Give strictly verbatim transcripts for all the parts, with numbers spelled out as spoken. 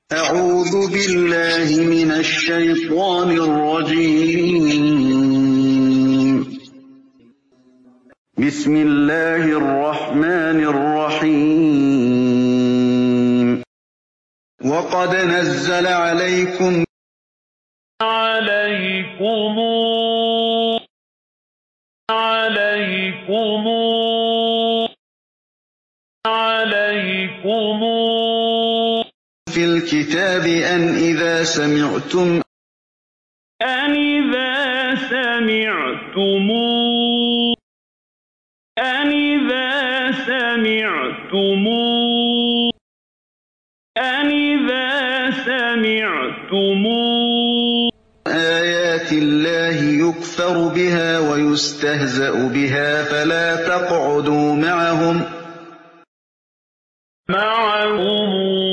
أعوذ بالله من الشيطان الرجيم. بسم الله الرحمن الرحيم. وقد نزل عليكم عليكم عليكم عليكم في الكتاب أن إذا سمعتم أن إذا سمعتم أن إذا سمعتم أن إذا سمعتم آيات الله يكفر بها ويستهزأ بها فلا تقعدوا معهم معهم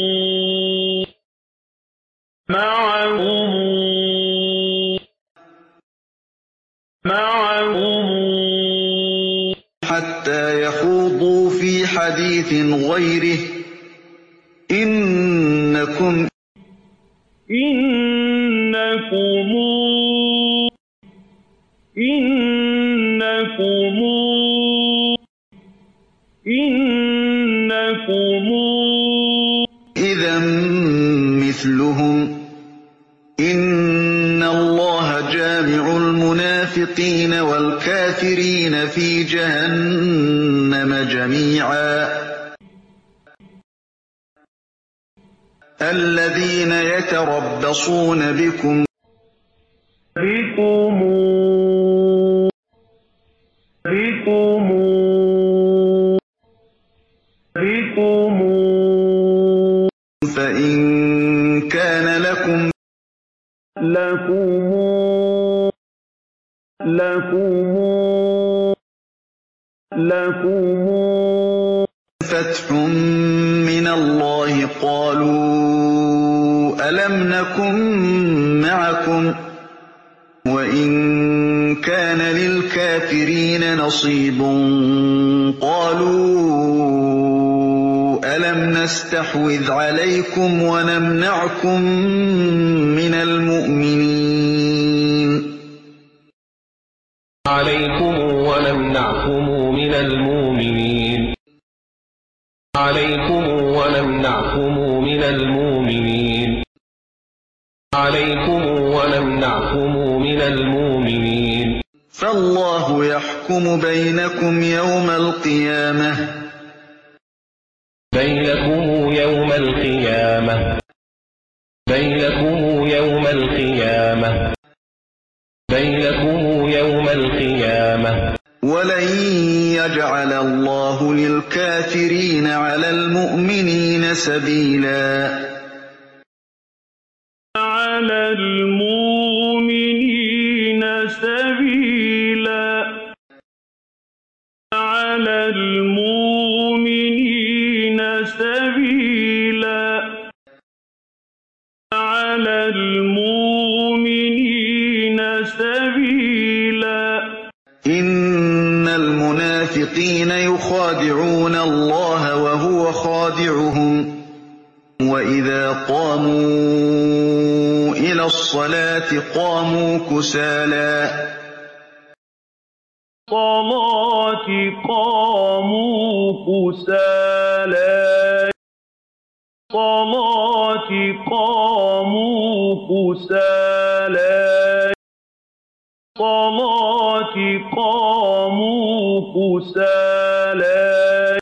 معهم معهم حتى يخوضوا في حديث غيره إنكم إنكم إنكم إنكم إذا مثلهم إن الله جامع المنافقين والكافرين في جهنم جميعا الذين يتربصون بكم بكم بكم بكم فإن كان لكم لكم لكم لكم فتح من الله قالوا ألم نكن معكم وإن كان للكافرين نصيب قالوا ألم نستحوذ عليكم ونمنعكم من المؤمنين عليكم ونمنعكم من المؤمنين عليكم ونمنعكم من المؤمنين عليكم ونمنعكم من المؤمنين فالله يحكم بينكم يوم القيامة بينكم يوم القيامة بينكم يوم القيامة بينكم يوم القيامة ولن يجعل الله للكافرين على المؤمنين سبيلا على المؤمنين سبيلا على المؤمنين سبيلا على المؤمنين سبيلا إن المنافقين يخادعون الله وهو خادعهم وإذا قاموا إلى الصلاة قاموا كسالى صلاة قاموا كسالى صلاة قاموا كسالى صلاة قاموا كسالى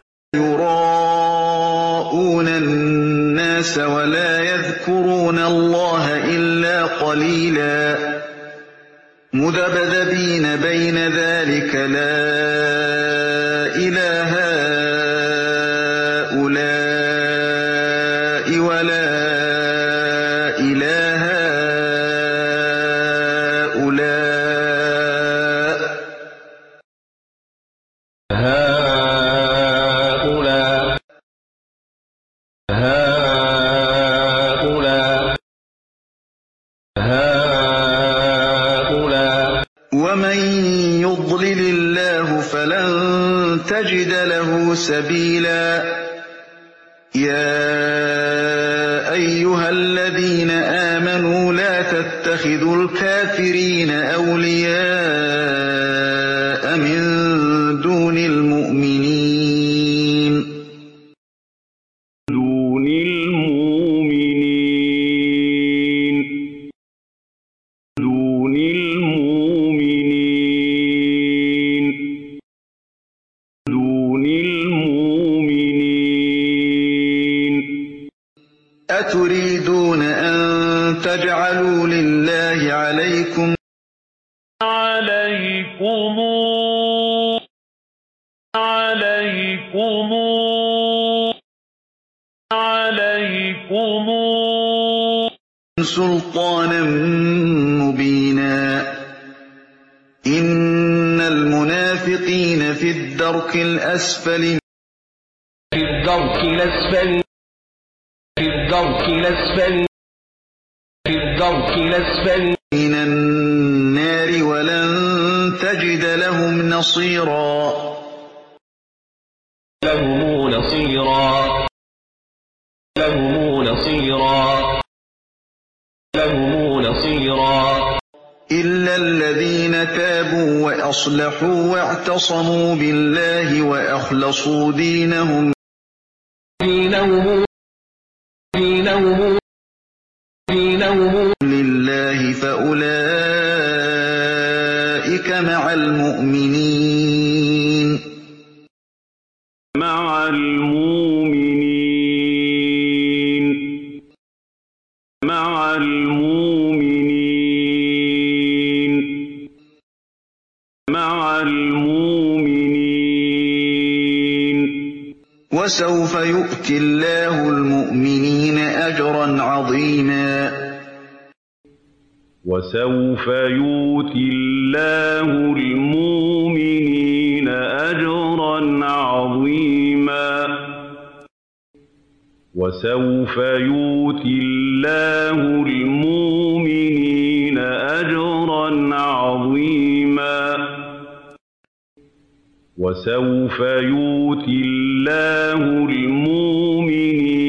يراءون الناس ولا يذكرون الله إلا قليلا مذبذبين بين ذلك لا إله هؤلاء ولا إله هؤلاء هؤلاء هؤلاء هؤلاء ومن يضلل الله فلن تجد له سبيلا يا أيها تتخذوا الكافرين أولياء من دون المؤمنين دون المؤمنين دون المؤمنين دون المؤمنين أتريدون أن تجعلوا لله عليكم عليكم عليكم عليكم سلطانا مبينا إن المنافقين في الدرك الأسفل في الدرك الأسفل في الدرك الأسفل في الدرك الأسفل من النار ولن تجد لهم نصيرا لهم نصيرا لهم نصيرا لهم نصيرا إلا الذين تابوا وأصلحوا واعتصموا بالله وأخلصوا دينهم دينهم دينهم دينهم لله فأولئك مع المؤمنين مع المؤمنين مع المؤمنين مع المؤمنين وسوف يؤتي الله المؤمنين أجرا عظيما وسوف يؤتي الله المؤمنين أجرا عظيما وسوف يؤتي الله المؤمنين أجرا عظيما وسوف يؤتي الله المؤمنين